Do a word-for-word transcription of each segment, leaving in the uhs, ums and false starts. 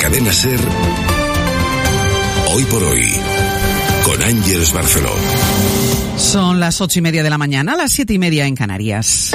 Cadena SER, Hoy por Hoy, con Ángeles Barceló. Son las ocho y media de la mañana, las siete y media en Canarias.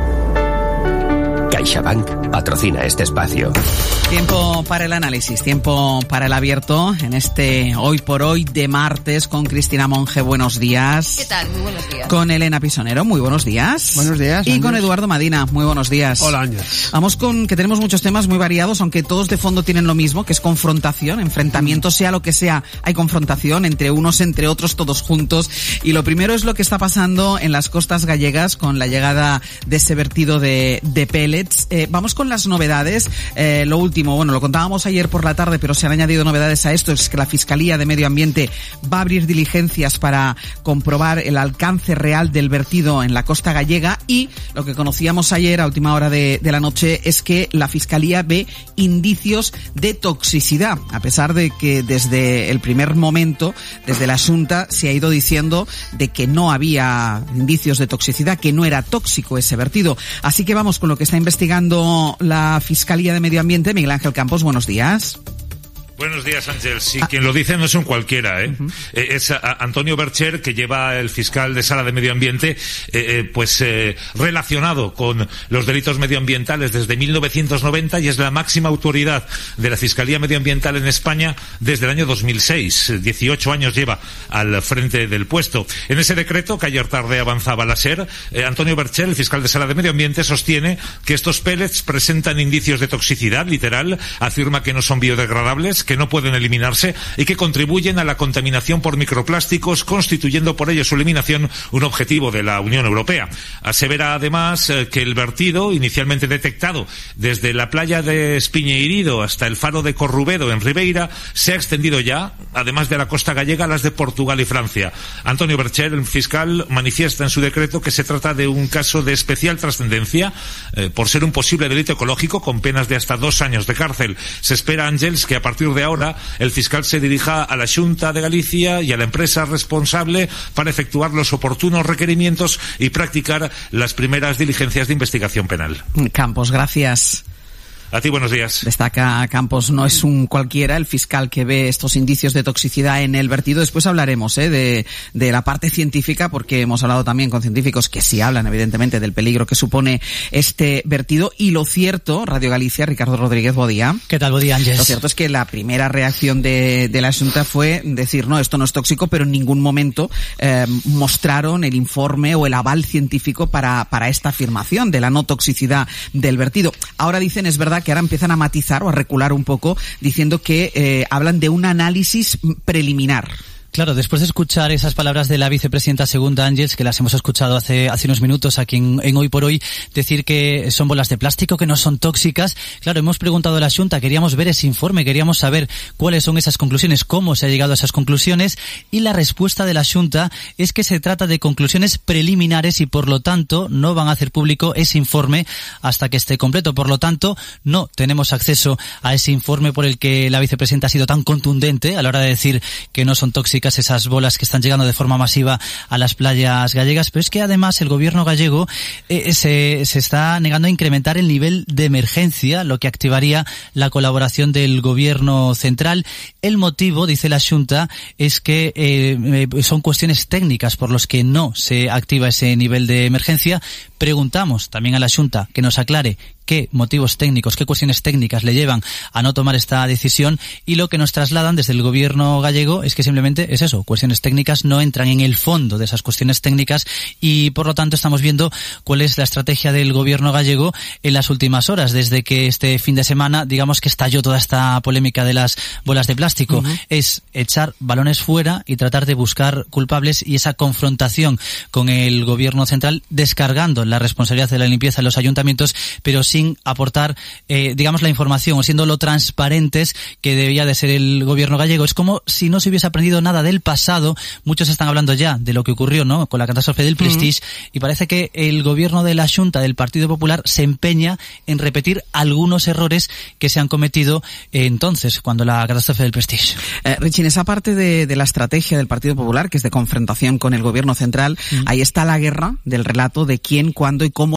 CaixaBank patrocina este espacio. Tiempo para el análisis, tiempo para el abierto en este Hoy por Hoy de martes con Cristina Monge. Buenos días. ¿Qué tal? Muy buenos días. Con Elena Pisonero. Muy buenos días. Buenos días. Y Ángeles. con Eduardo Madina. Muy buenos días. Hola, Ángeles. Vamos con que tenemos muchos temas muy variados, aunque todos de fondo tienen lo mismo, que es confrontación, enfrentamiento, sea lo que sea. Hay confrontación entre unos, entre otros, todos juntos. Y lo primero es lo que está pasando en las costas gallegas con la llegada de ese vertido de, de pellets. Eh, vamos con las novedades. Eh, lo último, bueno, lo contábamos ayer por la tarde, pero se han añadido novedades a esto, es que la Fiscalía de Medio Ambiente va a abrir diligencias para comprobar el alcance real del vertido en la costa gallega, y lo que conocíamos ayer a última hora de, de la noche es que la Fiscalía ve indicios de toxicidad, a pesar de que desde el primer momento, desde la Xunta, se ha ido diciendo de que no había indicios de toxicidad, que no era tóxico ese vertido. Así que vamos con lo que está investigando la Fiscalía de Medio Ambiente. Miguel Ángel Campos, buenos días. Buenos días, Ángel. Sí, ah. quien lo dice no es un cualquiera, ¿eh? Uh-huh. eh es a, a Antonio Bercher, que lleva el fiscal de Sala de Medio Ambiente, eh, eh, pues eh, relacionado con los delitos medioambientales desde mil novecientos noventa, y es la máxima autoridad de la Fiscalía Medioambiental en España desde el año dos mil seis. dieciocho años lleva al frente del puesto. En ese decreto, que ayer tarde avanzaba la SER, eh, Antonio Bercher, el fiscal de Sala de Medio Ambiente, sostiene que estos pellets presentan indicios de toxicidad, literal, afirma que no son biodegradables, que no pueden eliminarse y que contribuyen a la contaminación por microplásticos, constituyendo por ello su eliminación un objetivo de la Unión Europea. Asevera además eh, que el vertido, inicialmente detectado desde la playa de Espiñeirido hasta el faro de Corrubedo en Ribeira, se ha extendido ya, además de la costa gallega, a las de Portugal y Francia. Antonio Bercher, el fiscal, manifiesta en su decreto que se trata de un caso de especial trascendencia eh, por ser un posible delito ecológico con penas de hasta dos años de cárcel. Se espera, Ángels, que a partir de ahora el fiscal se dirija a la Xunta de Galicia y a la empresa responsable para efectuar los oportunos requerimientos y practicar las primeras diligencias de investigación penal. Campos, gracias. A ti, buenos días. Destaca Campos, no es un cualquiera el fiscal que ve estos indicios de toxicidad en el vertido. Después hablaremos ¿eh? de, de la parte científica, porque hemos hablado también con científicos que sí hablan, evidentemente, del peligro que supone este vertido. Y lo cierto, Radio Galicia, Ricardo Rodríguez, Bodía. ¿Qué tal, Bodía, Ángeles? Lo cierto es que la primera reacción de, de la Xunta fue decir, no, esto no es tóxico, pero en ningún momento eh, mostraron el informe o el aval científico para, para esta afirmación de la no toxicidad del vertido. Ahora dicen, es verdad, que ahora empiezan a matizar o a recular un poco, diciendo que eh, hablan de un análisis preliminar. Claro, después de escuchar esas palabras de la vicepresidenta segunda, Ángeles, que las hemos escuchado hace hace unos minutos aquí en, en Hoy por Hoy, decir que son bolas de plástico, que no son tóxicas. Claro, hemos preguntado a la Xunta, queríamos ver ese informe, queríamos saber cuáles son esas conclusiones, cómo se ha llegado a esas conclusiones, y la respuesta de la Xunta es que se trata de conclusiones preliminares y, por lo tanto, no van a hacer público ese informe hasta que esté completo. Por lo tanto, no tenemos acceso a ese informe por el que la vicepresidenta ha sido tan contundente a la hora de decir que no son tóxicas esas bolas que están llegando de forma masiva a las playas gallegas. Pero es que además el gobierno gallego eh, se, se está negando a incrementar el nivel de emergencia, lo que activaría la colaboración del gobierno central. El motivo, dice la Xunta, es que eh, son cuestiones técnicas por los que no se activa ese nivel de emergencia. Preguntamos también a la Xunta que nos aclare qué motivos técnicos, qué cuestiones técnicas le llevan a no tomar esta decisión, y lo que nos trasladan desde el gobierno gallego es que simplemente es eso, cuestiones técnicas, no entran en el fondo de esas cuestiones técnicas, y por lo tanto estamos viendo cuál es la estrategia del gobierno gallego en las últimas horas, desde que este fin de semana, digamos que estalló toda esta polémica de las bolas de plástico. Uh-huh. Es echar balones fuera y tratar de buscar culpables, y esa confrontación con el gobierno central, descargando la responsabilidad de la limpieza en los ayuntamientos, pero sin aportar, eh, digamos, la información, o siendo lo transparentes que debía de ser el gobierno gallego. Es como si no se hubiese aprendido nada del pasado. Muchos están hablando ya de lo que ocurrió, ¿no?, con la catástrofe del Prestige, uh-huh. y parece que el gobierno de la Xunta del Partido Popular se empeña en repetir algunos errores que se han cometido eh, entonces, cuando la catástrofe del Prestige. Eh, Richin, esa parte de, de la estrategia del Partido Popular, que es de confrontación con el gobierno central, uh-huh. ahí está la guerra del relato de quién, cuándo y cómo